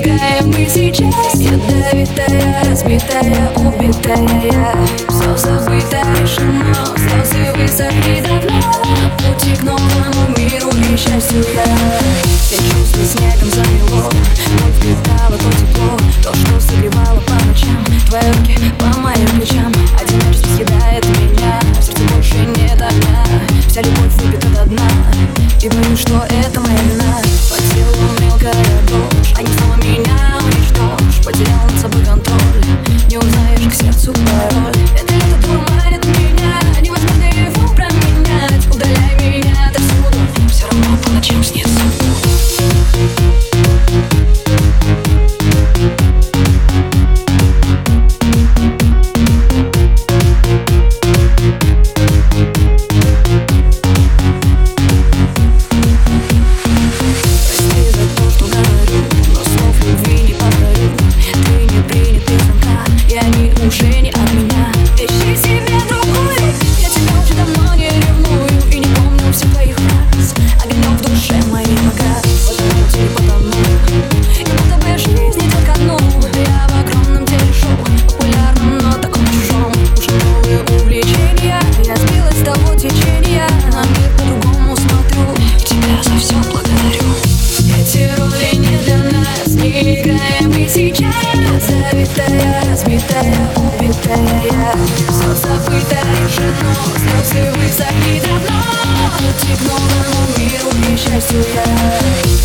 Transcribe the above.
играем мы сейчас. Ядовитая, разбитая, убитая я. Все забыто, решено, слезы высохли давно. Пути к новому миру и счастью я. Все чувства снегом замело. Боль впитала то тепло, то, что согревало по ночам. Твои руки по моим плечам. Одиночество съедает меня, в сердце больше нет огня. Вся любовь выпита до дна, и боюсь, что это моя вина. По телу мелкая дрожь, а не снова меня уничтожь. Потерял над собой контроль, не узнаешь к сердцу пароль. Это лето дурманит меня, невозможно его променять. Удаляй меня отовсюду, все равно по ночам снится. Уже не от меня. Ищи себе другую. Я тебя уже давно не ревную и не помню всех твоих фраз. Огонек в душе моей погас. В этом пути потону, и будто бы жизнь идет ко дну. Я в огромном телешоу, популярном, но таком чужом. Уже новые увлечения, я сбилась с того течения. На мир по-другому смотрю, и тебя за все благодарю. Эти роли не для нас, не играем мы сейчас. Завитая, разбитая, убитая я. Все забыто, решено, слезы высохли давно. Пути к новому миру и счастью я.